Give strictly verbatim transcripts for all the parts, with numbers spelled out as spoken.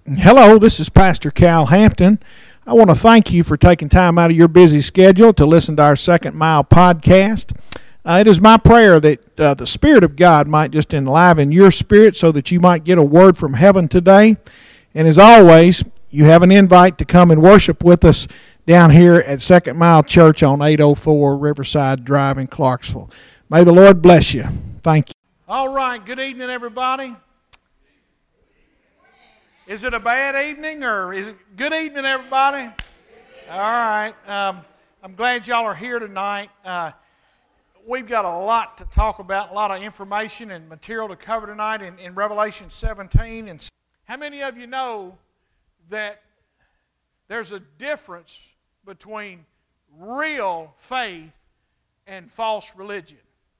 Hello, this is Pastor Cal Hampton. I want to thank you for taking time out of your busy schedule to listen to our Second Mile podcast. Uh, it is my prayer that uh, the Spirit of God might just enliven your spirit so that you might get a word from heaven today. And as always, you have an invite to come and worship with us down here at Second Mile Church on eight oh four Riverside Drive in Clarksville. May the Lord bless you. Thank you. All right, good evening, everybody. Is it a bad evening or is it good evening, everybody? All right. Um, I'm glad y'all are here tonight. Uh, we've got a lot to talk about, a lot of information and material to cover tonight in, in Revelation seventeen. And how many of you know that there's a difference between real faith and false religion?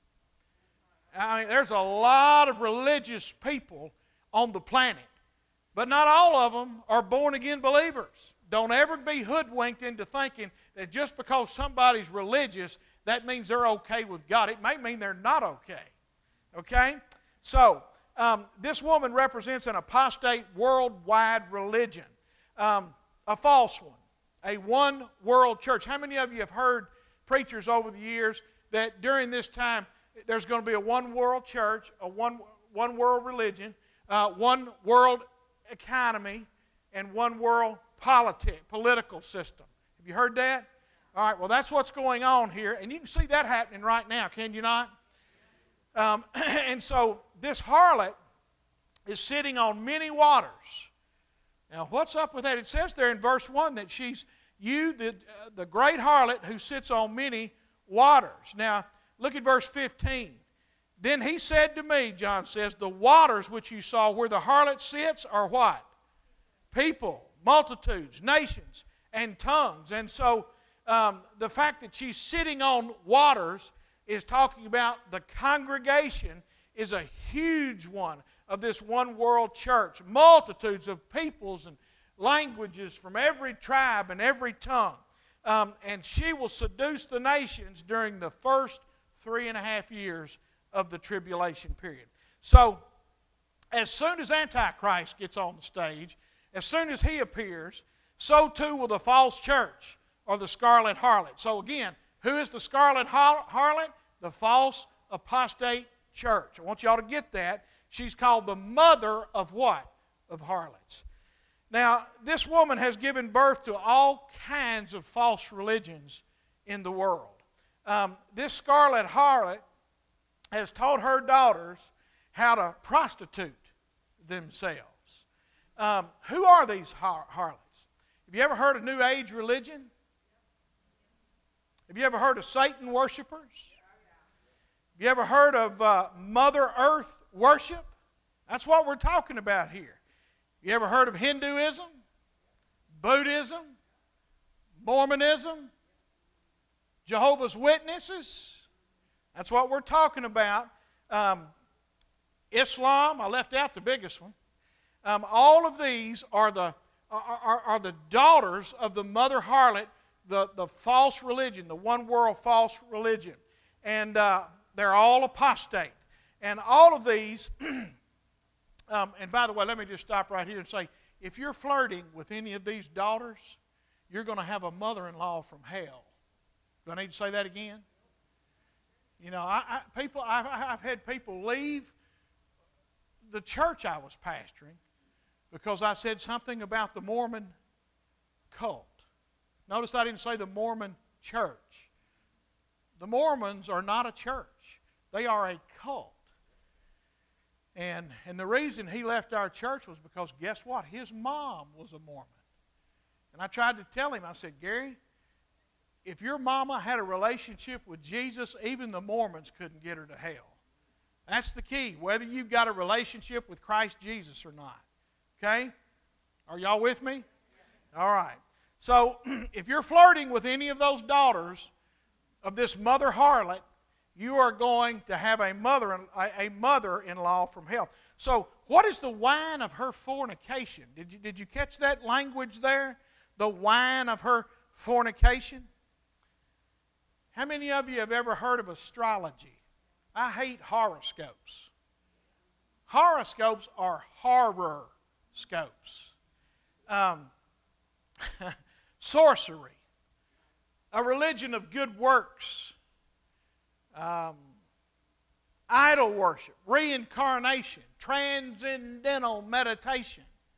I mean, there's a lot of religious people on the planet. But not all of them are born-again believers. Don't ever be hoodwinked into thinking that just because somebody's religious, that means they're okay with God. It may mean they're not okay. Okay? So, um, this woman represents an apostate worldwide religion, um, a false one, a one-world church. How many of you have heard preachers over the years that during this time there's going to be a one-world church, a one, one-world religion, uh, one-world economy, and one world politi- political system. Have you heard that? All right, well, that's what's going on here, and you can see that happening right now, can you not? Um, and so this harlot is sitting on many waters. Now, what's up with that? It says there in verse one that she's you, the, uh, the great harlot who sits on many waters. Now, look at verse fifteen. Then he said to me, John says, the waters which you saw where the harlot sits are what? People, multitudes, nations, and tongues. And so um, the fact that she's sitting on waters is talking about the congregation is a huge one of this one world church. Multitudes of peoples and languages from every tribe and every tongue. Um, and she will seduce the nations during the first three and a half years of the tribulation period. So, as soon as Antichrist gets on the stage, as soon as he appears, so too will the false church or the scarlet harlot. So again, who is the scarlet harlot? The false apostate church. I want y'all to get that. She's called the mother of what? Of harlots. Now, this woman has given birth to all kinds of false religions in the world. Um, this scarlet harlot has taught her daughters how to prostitute themselves. Um, who are these har- harlots? Have you ever heard of New Age religion? Have you ever heard of Satan worshipers? Have you ever heard of uh, Mother Earth worship? That's what we're talking about here. You ever heard of Hinduism, Buddhism, Mormonism, Jehovah's Witnesses? That's what we're talking about. Um, Islam, I left out the biggest one. Um, all of these are the, are, are, are the daughters of the mother harlot, the, the false religion, the one world false religion. And uh, they're all apostate. And all of these, um, and by the way, let me just stop right here and say, if you're flirting with any of these daughters, you're going to have a mother-in-law from hell. Do I need to say that again? You know, I, I, people, I've, I've had people leave the church I was pastoring because I said something about the Mormon cult. Notice I didn't say the Mormon church. The Mormons are not a church. They are a cult. And, and the reason he left our church was because, guess what? His mom was a Mormon. And I tried to tell him, I said, Gary, if your mama had a relationship with Jesus, even the Mormons couldn't get her to hell. That's the key, whether you've got a relationship with Christ Jesus or not. Okay? Are y'all with me? All right. So, if you're flirting with any of those daughters of this mother harlot, you are going to have a mother, a mother-in-law from hell. So, what is the wine of her fornication? Did you, did you catch that language there? The wine of her fornication? How many of you have ever heard of astrology? I hate horoscopes. Horoscopes are horror scopes. um, sorcery, a religion of good works, um, idol worship, reincarnation, transcendental meditation,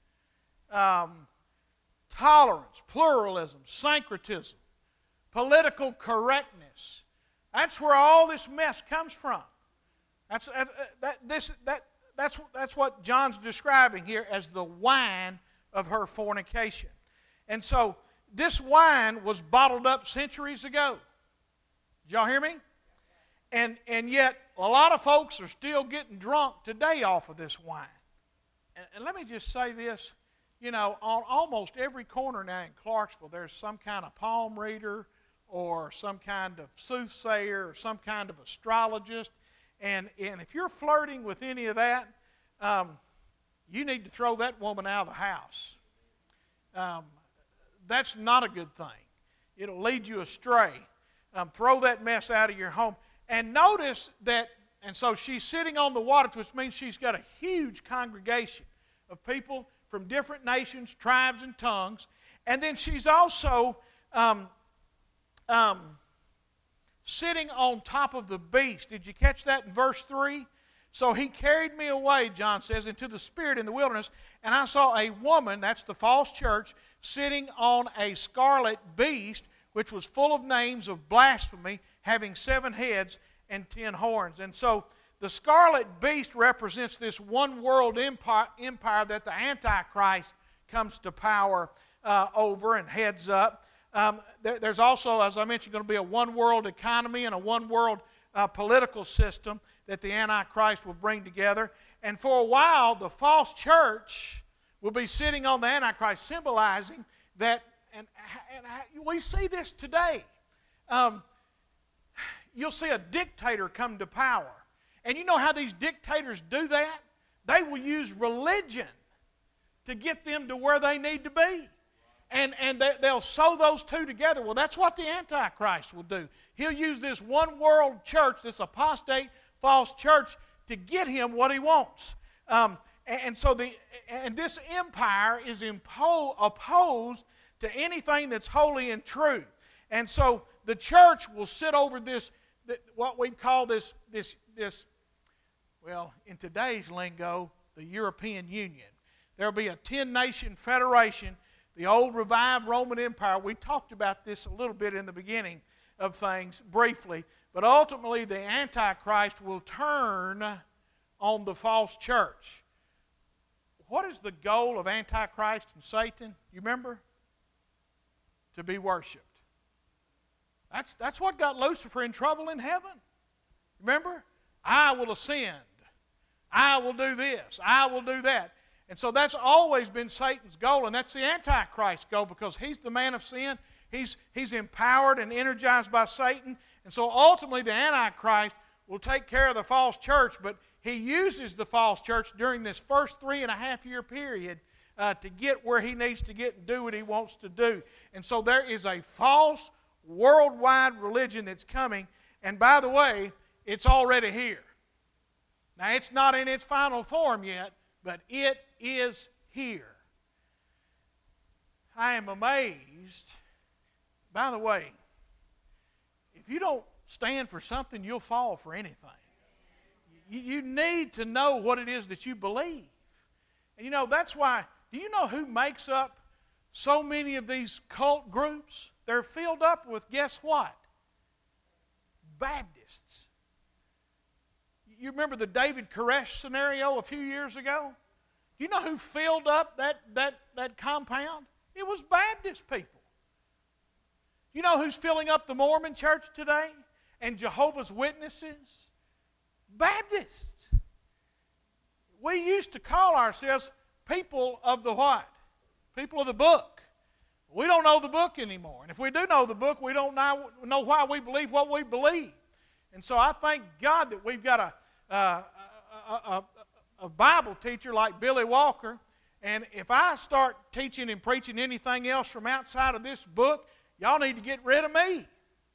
um, tolerance, pluralism, syncretism, political correctness. That's where all this mess comes from. That's that, that this that that's that's what John's describing here as the wine of her fornication. And so this wine was bottled up centuries ago. Did y'all hear me? And and yet a lot of folks are still getting drunk today off of this wine. And, and let me just say this, you know, on almost every corner now in Clarksville, there's some kind of palm reader or some kind of soothsayer or some kind of astrologist. And, and if you're flirting with any of that, um, you need to throw that woman out of the house. Um, that's not a good thing. It'll lead you astray. Um, throw that mess out of your home. And notice that, and so she's sitting on the waters, which means she's got a huge congregation of people from different nations, tribes, and tongues. And then she's also um, um, sitting on top of the beast. Did you catch that in verse three? So he carried me away, John says, into the spirit in the wilderness, and I saw a woman, that's the false church, sitting on a scarlet beast, which was full of names of blasphemy, having seven heads and ten horns. And so the scarlet beast represents this one world empire, empire that the Antichrist comes to power uh, over and heads up. Um, there, there's also, as I mentioned, going to be a one world economy and a one world uh, political system that the Antichrist will bring together. And for a while, the false church will be sitting on the Antichrist, symbolizing that, and, and we see this today. Um, you'll see a dictator come to power. And you know how these dictators do that? They will use religion to get them to where they need to be. And, and they, they'll sew those two together. Well, that's what the Antichrist will do. He'll use this one world church, this apostate false church, to get him what he wants. Um, and, and so the and this empire is impo- opposed to anything that's holy and true. And so the church will sit over this, what we call this, this, this, well, in today's lingo, the European Union. There will be a ten-nation federation, the old revived Roman Empire. We talked about this a little bit in the beginning of things briefly, but ultimately the Antichrist will turn on the false church. What is the goal of Antichrist and Satan? You remember? To be worshipped. That's, that's what got Lucifer in trouble in heaven. Remember? I will ascend. I will do this. I will do that. And so that's always been Satan's goal, and that's the Antichrist's goal, because he's the man of sin. He's, he's empowered and energized by Satan. And so ultimately the Antichrist will take care of the false church, but he uses the false church during this first three and a half year period uh, to get where he needs to get and do what he wants to do. And so there is a false worldwide religion that's coming. And by the way, it's already here. Now, it's not in its final form yet, but it is here. I am amazed. By the way, if you don't stand for something, you'll fall for anything. You, you need to know what it is that you believe. And you know, that's why, do you know who makes up so many of these cult groups? They're filled up with, guess what? Baptists. You remember the David Koresh scenario a few years ago? You know who filled up that, that, that compound? It was Baptist people. You know who's filling up the Mormon church today? And Jehovah's Witnesses? Baptists. We used to call ourselves people of the what? People of the book. We don't know the book anymore. And if we do know the book, we don't know, know why we believe what we believe. And so I thank God that we've got a, uh, a, a, a Bible teacher like Billy Walker. And if I start teaching and preaching anything else from outside of this book, y'all need to get rid of me.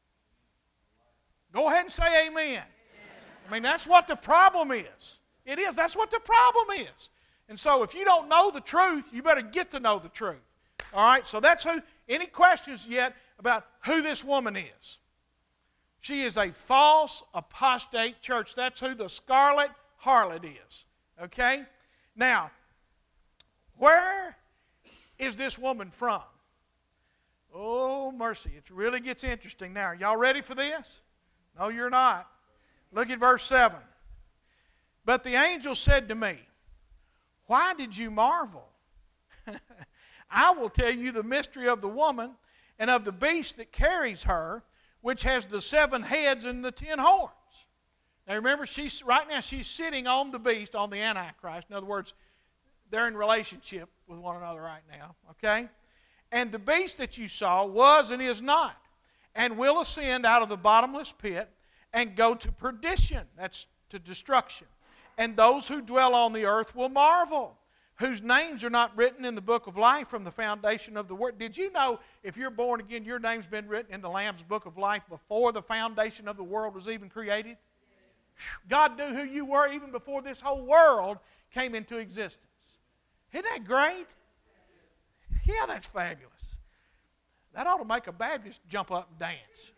Go ahead and say amen. Amen. I mean, that's what the problem is. It is. That's what the problem is. And so if you don't know the truth, you better get to know the truth. All right, so that's who. Any questions yet about who this woman is? She is a false apostate church. That's who the scarlet harlot is. Okay? Now, where is this woman from? Oh, mercy. It really gets interesting now. Are y'all ready for this? No, you're not. Look at verse seven. But the angel said to me, why did you marvel? I will tell you the mystery of the woman and of the beast that carries her, which has the seven heads and the ten horns. Now remember, she's right now she's sitting on the beast, on the Antichrist. In other words, they're in relationship with one another right now. Okay? And the beast that you saw was and is not, and will ascend out of the bottomless pit and go to perdition. That's to destruction. And those who dwell on the earth will marvel, whose names are not written in the book of life from the foundation of the world. Did you know if you're born again, your name's been written in the Lamb's book of life before the foundation of the world was even created? God knew who you were even before this whole world came into existence. Isn't that great? Yeah, that's fabulous. That ought to make a Baptist jump up and dance.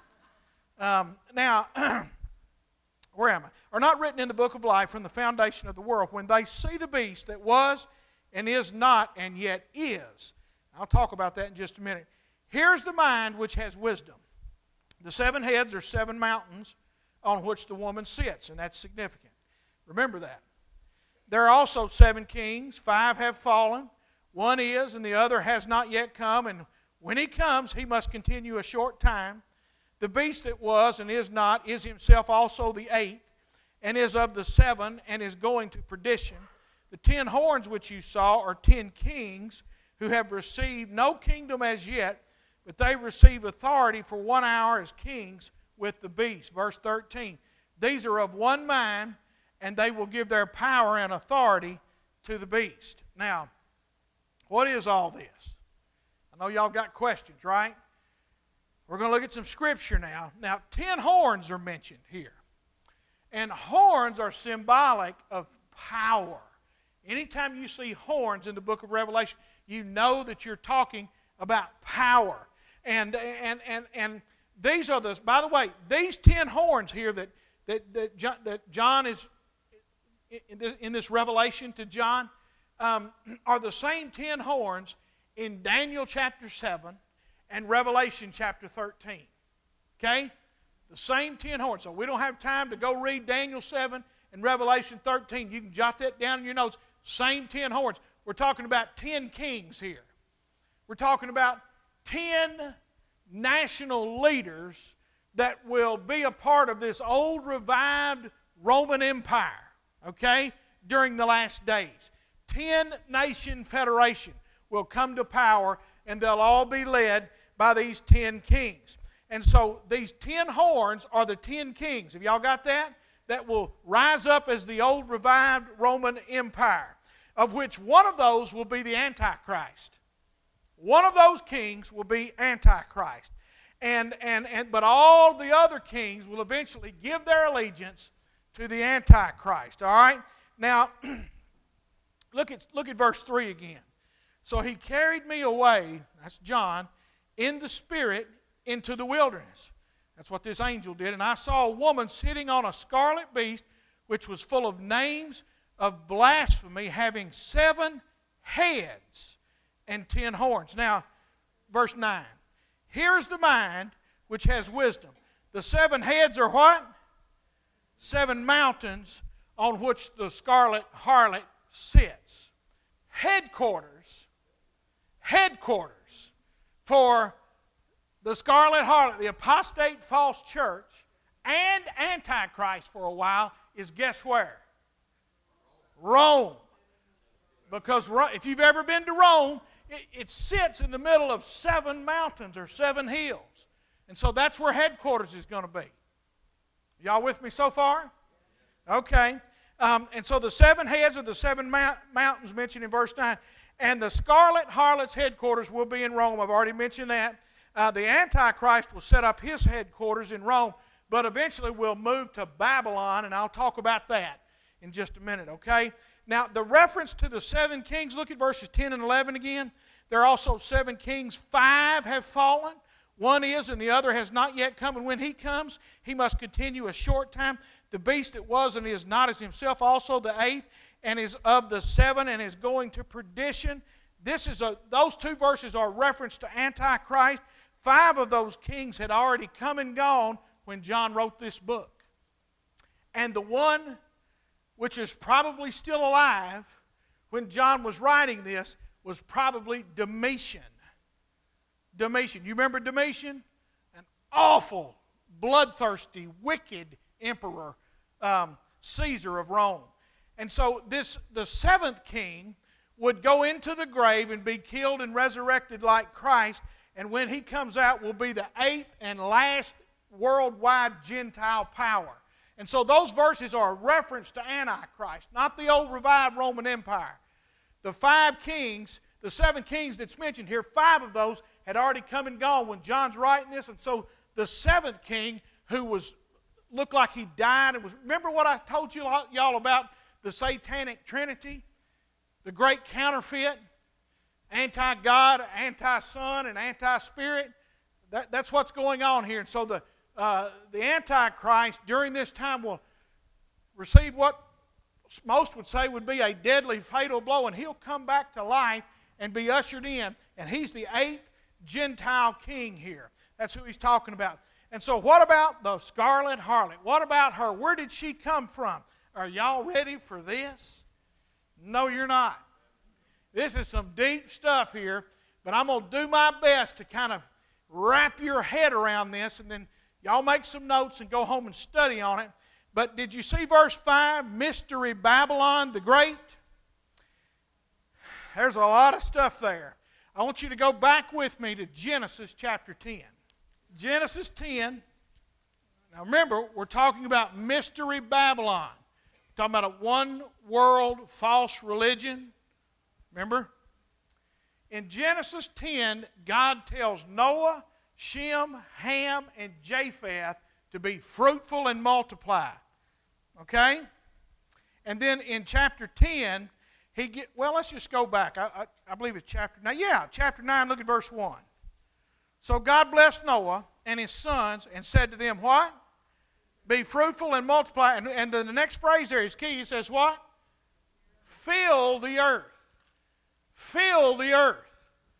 Um, now, where am I? Are not written in the book of life from the foundation of the world. When they see the beast that was and is not and yet is. I'll talk about that in just a minute. Here's the mind which has wisdom. The seven heads are seven mountains on which the woman sits, and that's significant. Remember that. There are also seven kings. Five have fallen. One is, and the other has not yet come. And when he comes, he must continue a short time. The beast that was and is not is himself also the eighth, and is of the seven, and is going to perdition. The ten horns which you saw are ten kings who have received no kingdom as yet, but they receive authority for one hour as kings with the beast. Verse thirteen. These are of one mind, and they will give their power and authority to the beast. Now, what is all this? I know y'all got questions, right? We're going to look at some scripture now. Now, ten horns are mentioned here. And horns are symbolic of power. Anytime you see horns in the book of Revelation, you know that you're talking about power. And and and and these are the, by the way, these ten horns here that that that John, that John is in this revelation to John um, are the same ten horns in Daniel chapter seven and Revelation chapter thirteen. Okay? The same ten horns. So we don't have time to go read Daniel seven and Revelation thirteen. You can jot that down in your notes. Same ten horns. We're talking about ten kings here. We're talking about ten national leaders that will be a part of this old revived Roman Empire, okay, during the last days. Ten nation federation will come to power, and they'll all be led by these ten kings. And so these ten horns are the ten kings. Have y'all got that? That will rise up as the old revived Roman Empire, of which one of those will be the Antichrist. One of those kings will be Antichrist. And, and, and, but all the other kings will eventually give their allegiance to the Antichrist. All right? Now, look at, look at verse three again. So he carried me away, that's John, in the Spirit into the wilderness. That's what this angel did. And I saw a woman sitting on a scarlet beast, which was full of names of blasphemy, having seven heads and ten horns. Now, verse nine. Here's the mind which has wisdom. The seven heads are what? Seven mountains on which the scarlet harlot sits. Headquarters, headquarters for the scarlet harlot, the apostate false church, and Antichrist for a while is guess where? Rome. Because if you've ever been to Rome, it, it sits in the middle of seven mountains or seven hills. And so that's where headquarters is going to be. Y'all with me so far? Okay. Um, and so the seven heads are the seven mount, mountains mentioned in verse nine. And the scarlet harlot's headquarters will be in Rome. I've already mentioned that. Uh, the Antichrist will set up his headquarters in Rome, but eventually will move to Babylon, and I'll talk about that in just a minute, okay? Now, the reference to the seven kings, look at verses ten and eleven again. There are also seven kings. Five have fallen. One is, and the other has not yet come. And when he comes, he must continue a short time. The beast that was and is not is himself also the eighth, and is of the seven, and is going to perdition. This is a, those two verses are reference to Antichrist. Five of those kings had already come and gone when John wrote this book. And the one which is probably still alive when John was writing this was probably Domitian. Domitian. You remember Domitian? An awful, bloodthirsty, wicked emperor, um, Caesar of Rome. And so this, the seventh king would go into the grave and be killed and resurrected like Christ, and when he comes out will be the eighth and last worldwide Gentile power. And so those verses are a reference to Antichrist, not the old revived Roman Empire. The five kings, the seven kings that's mentioned here, five of those had already come and gone when John's writing this. And so the seventh king, who was looked like he died, and was, remember what I told you y'all about the Satanic Trinity? The great counterfeit, anti-God, anti-Son, and anti-Spirit. That, that's what's going on here. And so the Uh, the Antichrist during this time will receive what most would say would be a deadly, fatal blow, and he'll come back to life and be ushered in. And he's the eighth Gentile king here. That's who he's talking about. And so what about the scarlet harlot? What about her? Where did she come from? Are y'all ready for this? No, you're not. This is some deep stuff here, but I'm going to do my best to kind of wrap your head around this, and then y'all make some notes and go home and study on it. But did you see verse five? Mystery Babylon the Great. There's a lot of stuff there. I want you to go back with me to Genesis chapter ten. Genesis ten. Now remember, we're talking about Mystery Babylon. We're talking about a one-world false religion. Remember? In Genesis ten, God tells Noah, Shem, Ham, and Japheth to be fruitful and multiply. Okay? And then in chapter ten, he get well, let's just go back. I, I, I believe it's chapter nine. Yeah, chapter nine, look at verse one. So God blessed Noah and his sons and said to them, what? Be fruitful and multiply. And, and then the next phrase there is key. He says what? Fill the earth. Fill the earth.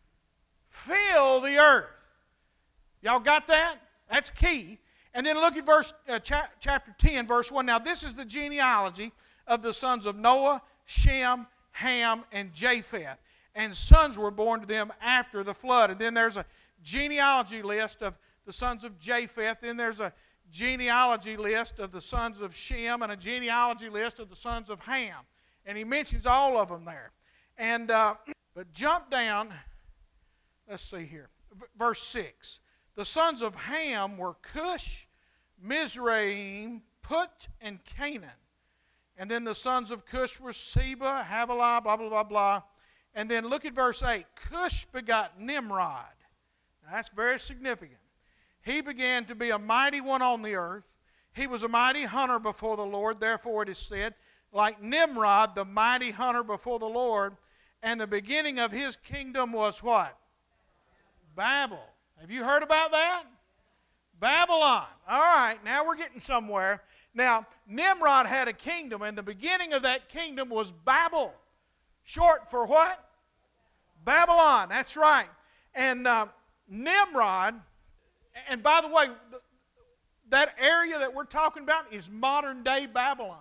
Fill the earth. Y'all got that? That's key. And then look at verse uh, cha- chapter ten, verse one. Now this is the genealogy of the sons of Noah, Shem, Ham, and Japheth. And sons were born to them after the flood. And then there's a genealogy list of the sons of Japheth. Then there's a genealogy list of the sons of Shem and a genealogy list of the sons of Ham. And he mentions all of them there. And uh, but jump down, let's see here, v- verse six. The sons of Ham were Cush, Mizraim, Put, and Canaan. And then the sons of Cush were Seba, Havilah, blah, blah, blah, blah. And then look at verse eight. Cush begot Nimrod. Now that's very significant. He began to be a mighty one on the earth. He was a mighty hunter before the Lord. Therefore it is said, like Nimrod, the mighty hunter before the Lord. And the beginning of his kingdom was what? Babel. Have you heard about that? Babylon. All right, now we're getting somewhere. Now, Nimrod had a kingdom, and the beginning of that kingdom was Babel. Short for what? Babylon. That's right. And uh, Nimrod, and by the way, that area that we're talking about is modern-day Babylon.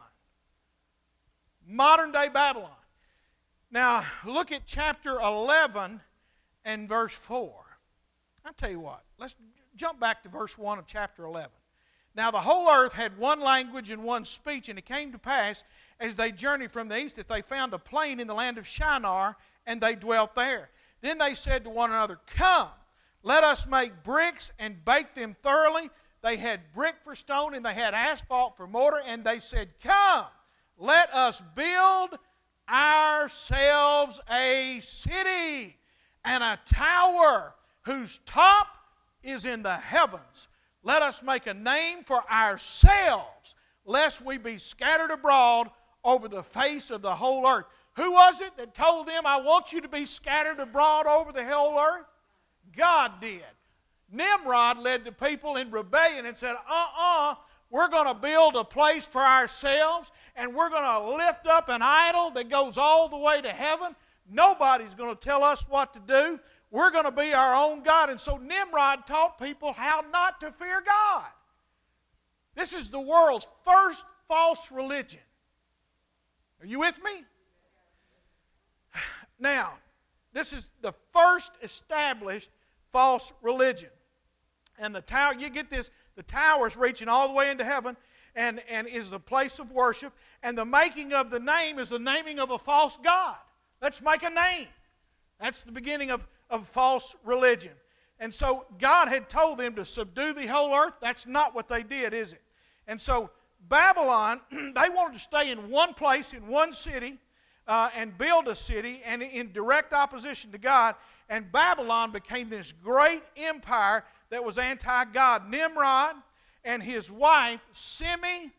Modern-day Babylon. Now, look at chapter eleven and verse four. I'll tell you what. Let's jump back to verse one of chapter eleven. Now, the whole earth had one language and one speech, and it came to pass, as they journeyed from the east, that they found a plain in the land of Shinar, and they dwelt there. Then they said to one another, come, let us make bricks and bake them thoroughly. They had brick for stone, and they had asphalt for mortar, and they said, come, let us build ourselves a city and a tower whose top is in the heavens. Let us make a name for ourselves, lest we be scattered abroad over the face of the whole earth. Who was it that told them, I want you to be scattered abroad over the whole earth? God did. Nimrod led the people in rebellion and said, uh-uh, we're going to build a place for ourselves, and we're going to lift up an idol that goes all the way to heaven. Nobody's going to tell us what to do. We're going to be our own God. And so Nimrod taught people how not to fear God. This is the world's first false religion. Are you with me? Now, this is the first established false religion. And the tower, you get this, the tower is reaching all the way into heaven and, and is the place of worship. And the making of the name is the naming of a false god. Let's make a name. That's the beginning of, of false religion. And so God had told them to subdue the whole earth. That's not what they did, is it? And so Babylon, they wanted to stay in one place, in one city, uh, and build a city, and in direct opposition to God. And Babylon became this great empire that was anti-God. Nimrod and his wife, Semiramis,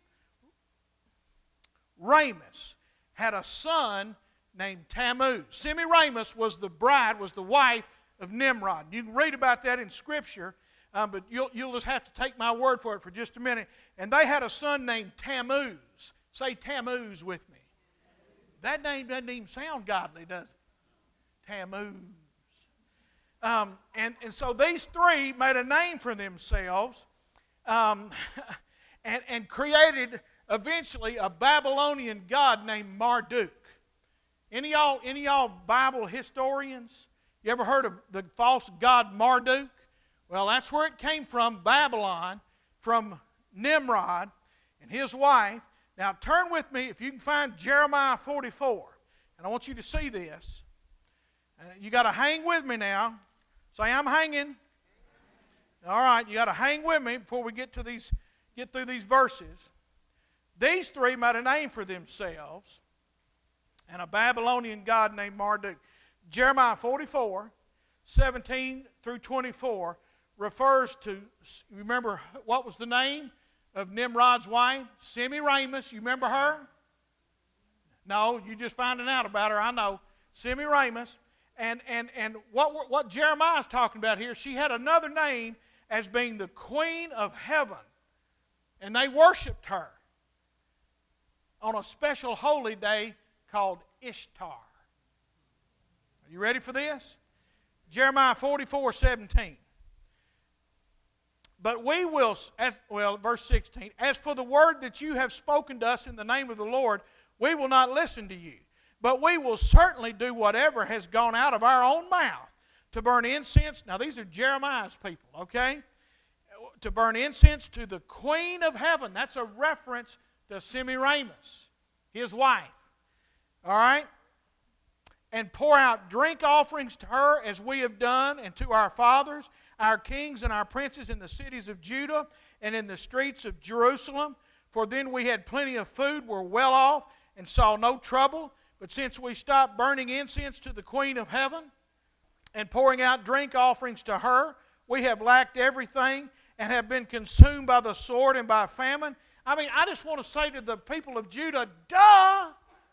had a son named Tammuz. Semiramis was the bride, was the wife of Nimrod. You can read about that in Scripture, um, but you'll, you'll just have to take my word for it for just a minute. And they had a son named Tammuz. Say Tammuz with me. That name doesn't even sound godly, does it? Tammuz. Um, and, and so these three made a name for themselves um, and, and created eventually a Babylonian god named Marduk. Any of y'all, any of y'all Bible historians? You ever heard of the false god Marduk? Well, that's where it came from, Babylon, from Nimrod and his wife. Now turn with me, if you can find Jeremiah forty-four. And I want you to see this. Uh, you got to hang with me now. Say, I'm hanging. All right, you got to hang with me before we get to these, get through these verses. These three made a name for themselves, and a Babylonian god named Marduk. Jeremiah forty-four, seventeen through twenty-four refers to, remember what was the name of Nimrod's wife? Semiramis. You remember her? No, you just finding out about her, I know. Semiramis. And, and, and what, what Jeremiah is talking about here, she had another name as being the Queen of Heaven. And they worshiped her on a special holy day called Ishtar. Are you ready for this? Jeremiah forty-four, seventeen. But we will, as, well, verse sixteen, as for the word that you have spoken to us in the name of the Lord, we will not listen to you. But we will certainly do whatever has gone out of our own mouth to burn incense. Now, these are Jeremiah's people, okay? To burn incense to the Queen of Heaven. That's a reference to Semiramis, his wife. All right? And pour out drink offerings to her as we have done, and to our fathers, our kings and our princes in the cities of Judah and in the streets of Jerusalem. For then we had plenty of food, were well off, and saw no trouble. But since we stopped burning incense to the Queen of Heaven and pouring out drink offerings to her, we have lacked everything and have been consumed by the sword and by famine. I mean, I just want to say to the people of Judah, duh!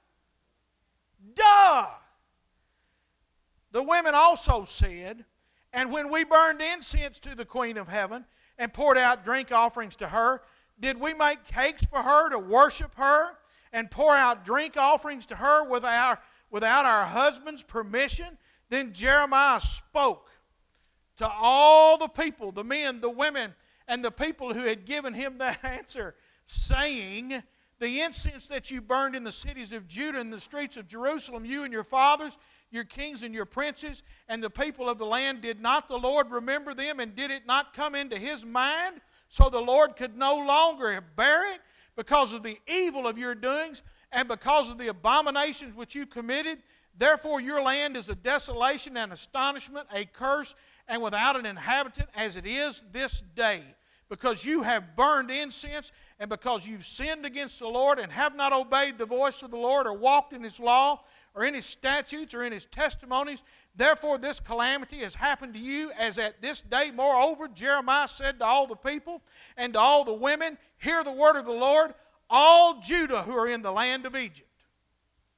Duh! The women also said, and when we burned incense to the Queen of Heaven and poured out drink offerings to her, did we make cakes for her to worship her and pour out drink offerings to her without, without our husband's permission? Then Jeremiah spoke to all the people, the men, the women, and the people who had given him that answer, saying, the incense that you burned in the cities of Judah and the streets of Jerusalem, you and your fathers, your kings and your princes, and the people of the land, did not the Lord remember them, and did it not come into his mind, so the Lord could no longer bear it? Because of the evil of your doings and because of the abominations which you committed, therefore your land is a desolation and astonishment, a curse, and without an inhabitant, as it is this day. Because you have burned incense, and because you've sinned against the Lord, and have not obeyed the voice of the Lord, or walked in His law, or in His statutes, or in His testimonies, therefore this calamity has happened to you, as at this day. Moreover, Jeremiah said to all the people and to all the women, hear the word of the Lord, all Judah who are in the land of Egypt.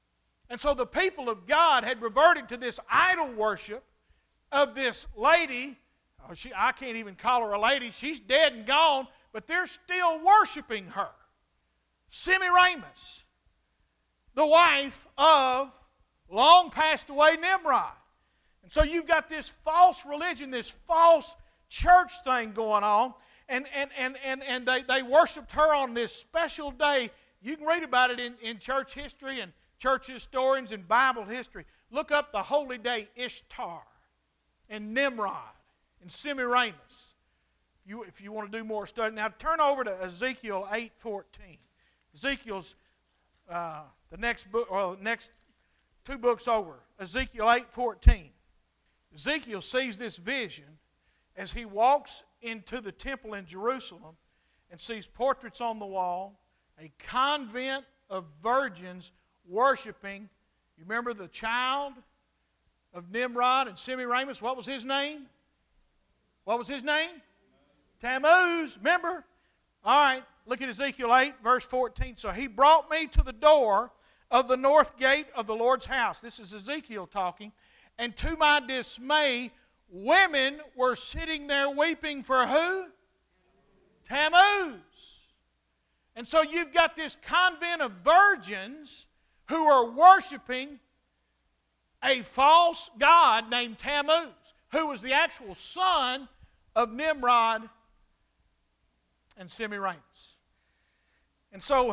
And so the people of God had reverted to this idol worship of this lady. Oh, she, I can't even call her a lady. She's dead and gone, but they're still worshiping her. Semiramis, the wife of long passed away Nimrod. And so you've got this false religion, this false church thing going on, and, and, and, and, and they, they worshiped her on this special day. You can read about it in, in church history and church historians and Bible history. Look up the holy day Ishtar and Nimrod and Semiramis if you, if you want to do more study. Now turn over to Ezekiel eight fourteen. Ezekiel's uh, the next book, or the next two books over. Ezekiel eight fourteen. Ezekiel sees this vision as he walks into the temple in Jerusalem and sees portraits on the wall, a convent of virgins worshiping. You remember the child of Nimrod and Semiramis? What was his name? What was his name? Tammuz. Remember? All right, look at Ezekiel eight, verse fourteen. So he brought me to the door of the north gate of the Lord's house. This is Ezekiel talking. And to my dismay, women were sitting there weeping for who? Tammuz. And so you've got this convent of virgins who are worshiping a false god named Tammuz, who was the actual son of Nimrod and Semiramis. And so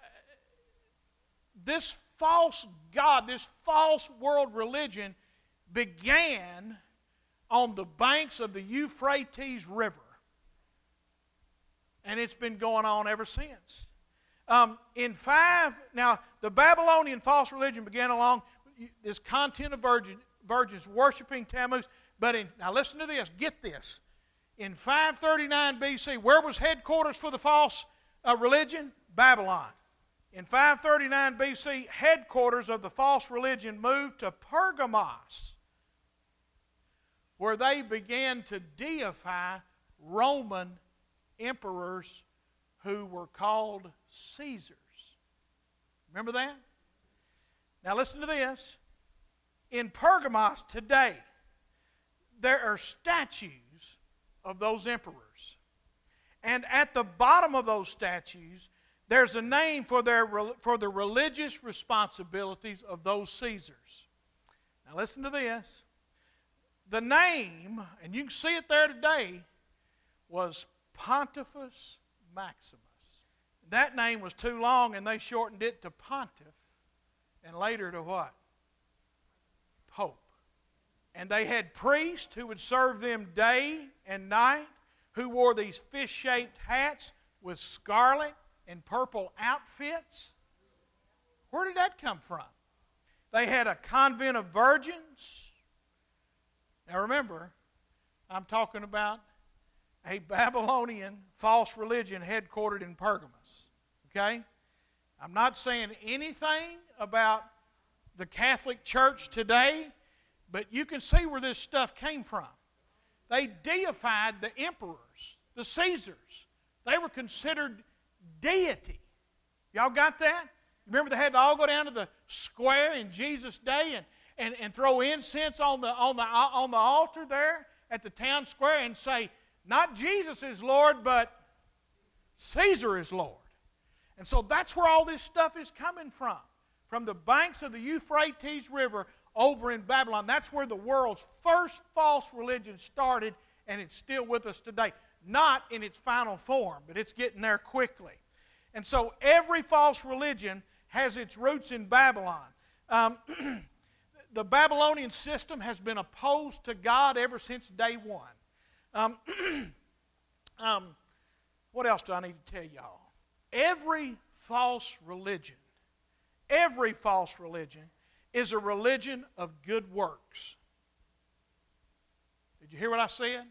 this false god, this false world religion began on the banks of the Euphrates River. And it's been going on ever since. Um, in five, now the Babylonian false religion began along this content of virgin, virgins worshiping Tammuz. But in, now listen to this, get this. In five thirty-nine B C, where was headquarters for the false uh, religion? Babylon. In five thirty-nine B C, headquarters of the false religion moved to Pergamos, where they began to deify Roman emperors who were called Caesars. Remember that? Now listen to this. In Pergamos today, there are statues of those emperors. And at the bottom of those statues, there's a name for, their, for the religious responsibilities of those Caesars. Now listen to this. The name, and you can see it there today, was Pontifex Maximus. That name was too long, and they shortened it to Pontiff, and later to what? Pope. And they had priests who would serve them day and night, who wore these fish-shaped hats with scarlet and purple outfits. Where did that come from? They had a convent of virgins. Now remember, I'm talking about a Babylonian false religion headquartered in Pergamos. Okay? I'm not saying anything about the Catholic Church today, but you can see where this stuff came from. They deified the emperors, the Caesars. They were considered deity. Y'all got that? Remember they had to all go down to the square in Jesus' day and, and, and throw incense on the, on, the, on the altar there at the town square and say, not Jesus is Lord, but Caesar is Lord. And so that's where all this stuff is coming from. From the banks of the Euphrates River over in Babylon. That's where the world's first false religion started, and it's still with us today. Not in its final form, but it's getting there quickly. And so every false religion has its roots in Babylon. Um, the Babylonian system has been opposed to God ever since day one. Um, um, what else do I need to tell y'all? Every false religion, every false religion is a religion of good works. Did you hear what I said?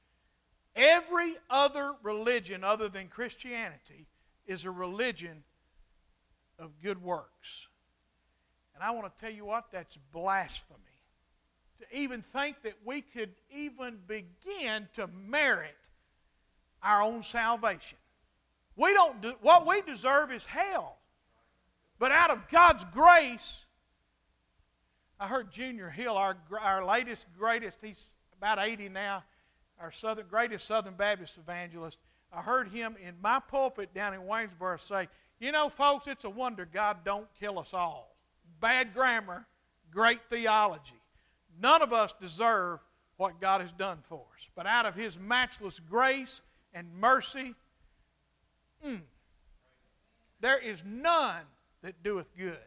Every other religion other than Christianity is a religion of good works. And I want to tell you what, that's blasphemy. To even think that we could even begin to merit our own salvation. We don't do, what we deserve is hell. But out of God's grace, I heard Junior Hill, our, our latest, greatest, he's about eighty now, our southern, greatest Southern Baptist evangelist. I heard him in my pulpit down in Waynesboro say, you know, folks, it's a wonder God don't kill us all. Bad grammar, great theology. None of us deserve what God has done for us. But out of His matchless grace and mercy, mm, there is none that doeth good.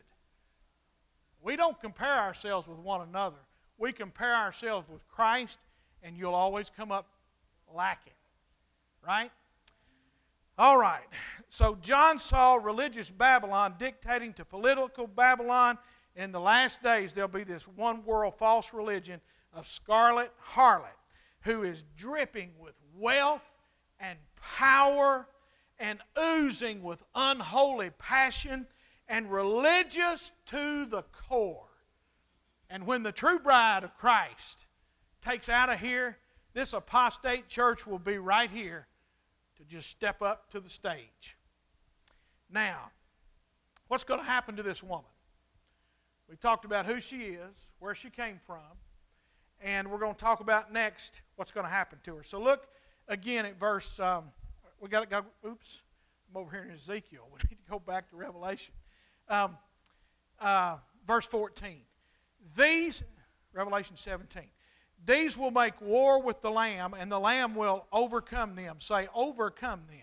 We don't compare ourselves with one another. We compare ourselves with Christ, and you'll always come up lacking. Right? All right. So John saw religious Babylon dictating to political Babylon. In the last days, there'll be this one world false religion, a scarlet harlot, who is dripping with wealth and power and oozing with unholy passion and religious to the core. And when the true bride of Christ takes out of here, this apostate church will be right here to just step up to the stage. Now, what's going to happen to this woman? We talked about who she is, where she came from, and we're going to talk about next what's going to happen to her. So look again at verse, um, we got to go, oops, I'm over here in Ezekiel. We need to go back to Revelation. Um, uh, verse fourteen. These, Revelation seventeen, these will make war with the Lamb, and the Lamb will overcome them. Say, overcome them.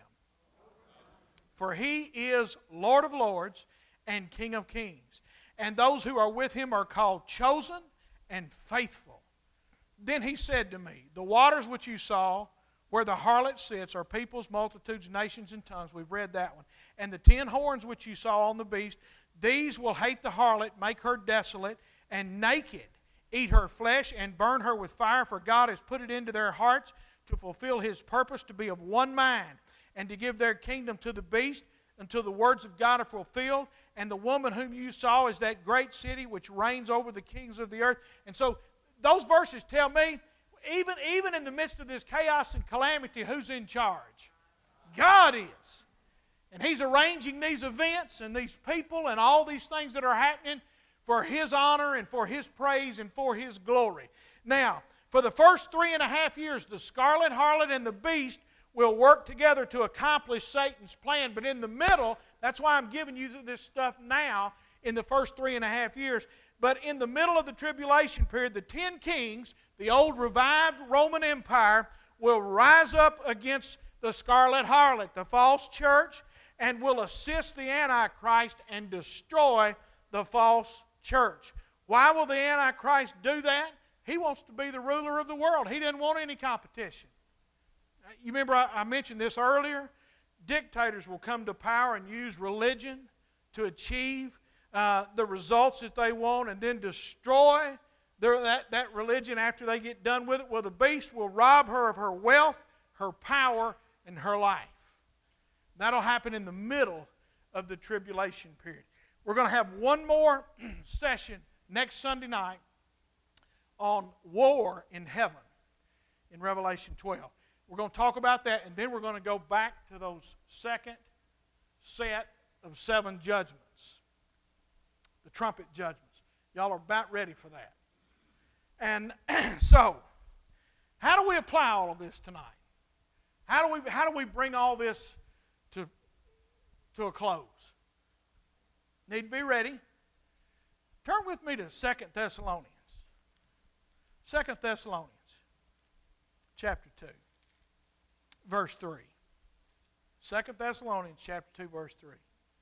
For He is Lord of lords and King of kings. And those who are with Him are called chosen and faithful. Then He said to me, the waters which you saw, where the harlot sits, are peoples, multitudes, nations, and tongues. We've read that one. And the ten horns which you saw on the beast, these will hate the harlot, make her desolate, and naked, eat her flesh, and burn her with fire, for God has put it into their hearts to fulfill His purpose, to be of one mind, and to give their kingdom to the beast, until the words of God are fulfilled. And the woman whom you saw is that great city which reigns over the kings of the earth. And so those verses tell me, even, even in the midst of this chaos and calamity, who's in charge? God is. And He's arranging these events and these people and all these things that are happening for His honor and for His praise and for His glory. Now, for the first three and a half years, the scarlet harlot and the beast will work together to accomplish Satan's plan. But in the middle, that's why I'm giving you this stuff now in the first three and a half years. But in the middle of the tribulation period, the ten kings, the old revived Roman Empire, will rise up against the scarlet harlot, the false church, and will assist the Antichrist and destroy the false church. Why will the Antichrist do that? He wants to be the ruler of the world. He doesn't want any competition. You remember I, I mentioned this earlier? Dictators will come to power and use religion to achieve uh, the results that they want and then destroy their, that, that religion after they get done with it. Well, the beast will rob her of her wealth, her power, and her life. That'll happen in the middle of the tribulation period. We're going to have one more session next Sunday night on war in heaven in Revelation twelve. We're going to talk about that, and then we're going to go back to those second set of seven judgments, the trumpet judgments. Y'all are about ready for that. And so, how do we apply all of this tonight? How do we, how do we bring all this to, to a close? Need to be ready. Turn with me to Second Thessalonians. Second Thessalonians, chapter two. Verse three. Second Thessalonians chapter two, verse three.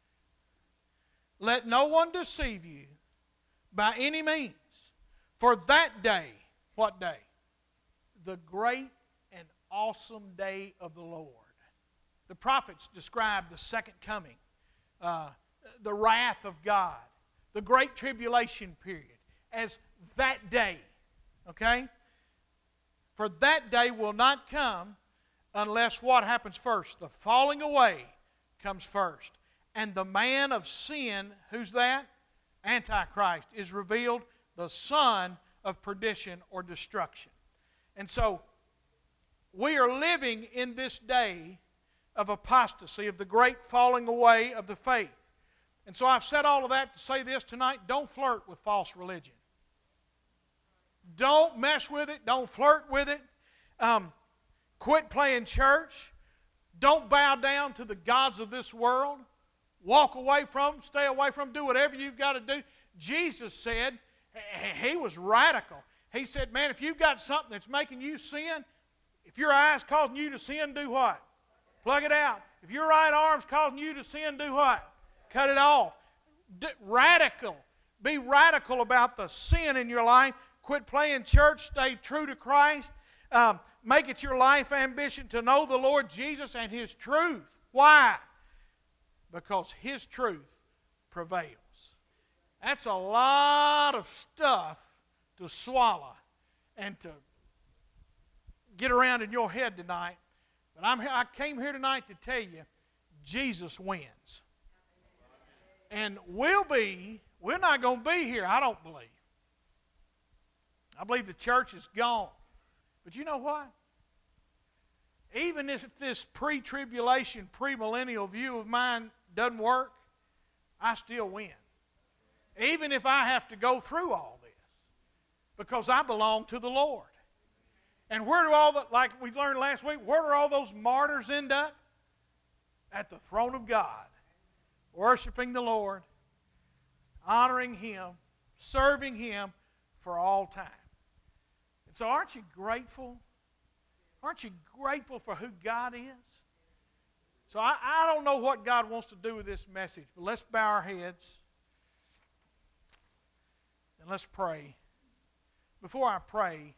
Let no one deceive you by any means, for that day, what day? The great and awesome day of the Lord. The prophets described the second coming, uh, the wrath of God, the great tribulation period, as that day. Okay? For that day will not come unless what happens first? The falling away comes first. And the man of sin, who's that? Antichrist, is revealed, the son of perdition or destruction. And so, we are living in this day of apostasy, of the great falling away of the faith. And so I've said all of that to say this tonight: don't flirt with false religion. Don't mess with it. Don't flirt with it. Um, quit playing church. Don't bow down to the gods of this world. Walk away from them. Stay away from them. Do whatever you've got to do. Jesus said, he was radical. He said, man, if you've got something that's making you sin, if your eye's causing you to sin, do what? Plug it out. If your right arm's causing you to sin, do what? Cut it off. D- radical. Be radical about the sin in your life. Quit playing church. Stay true to Christ. Um, make it your life ambition to know the Lord Jesus and His truth. Why? Because His truth prevails. That's a lot of stuff to swallow and to get around in your head tonight. But I'm, I came here tonight to tell you, Jesus wins. And we'll be, we're not going to be here, I don't believe. I believe the church is gone. But you know what? Even if this pre-tribulation, pre-millennial view of mine doesn't work, I still win. Even if I have to go through all this. Because I belong to the Lord. And where do all the, like we learned last week, where do all those martyrs end up? At the throne of God. Worshiping the Lord. Honoring Him. Serving Him for all time. And so aren't you grateful? Aren't you grateful for who God is? So I, I don't know what God wants to do with this message, but let's bow our heads and let's pray. Before I pray,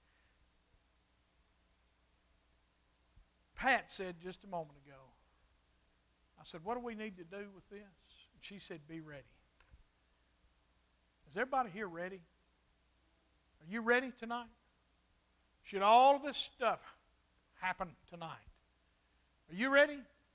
Pat said just a moment ago, I said, what do we need to do with this? And she said, be ready. Is everybody here ready? Are you ready tonight? Should all of this stuff happen tonight? Are you ready?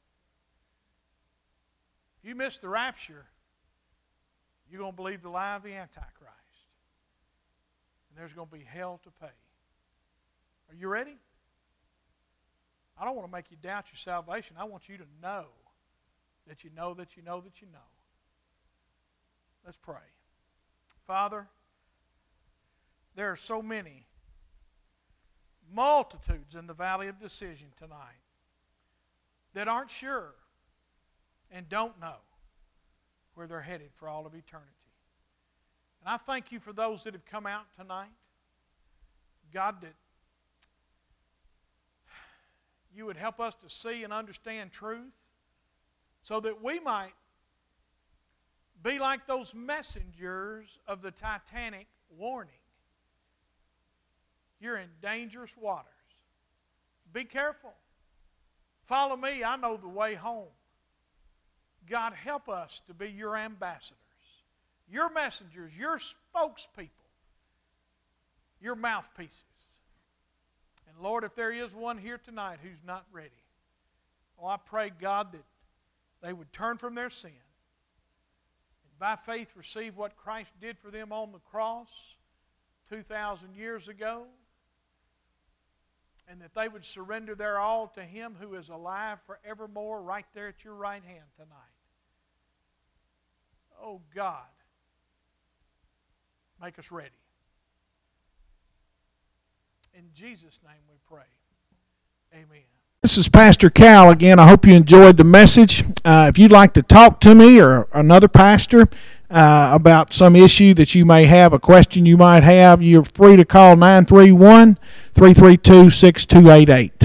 If you miss the rapture, you're going to believe the lie of the Antichrist. And there's going to be hell to pay. Are you ready? I don't want to make you doubt your salvation. I want you to know that you know that you know that you know. Let's pray. Father, there are so many multitudes in the valley of decision tonight that aren't sure and don't know where they're headed for all of eternity. And I thank you for those that have come out tonight. God, that you would help us to see and understand truth so that we might be like those messengers of the Titanic warning. You're in dangerous waters. Be careful. Follow me. I know the way home. God, help us to be your ambassadors, your messengers, your spokespeople, your mouthpieces. And Lord, if there is one here tonight who's not ready, oh, I pray, God, that they would turn from their sin and by faith receive what Christ did for them on the cross two thousand years ago, and that they would surrender their all to Him who is alive forevermore right there at your right hand tonight. Oh God, make us ready. In Jesus' name we pray. Amen. This is Pastor Cal again. I hope you enjoyed the message. Uh, if you'd like to talk to me or another pastor uh, about some issue that you may have, a question you might have, you're free to call nine three one, three three two, six two eight eight.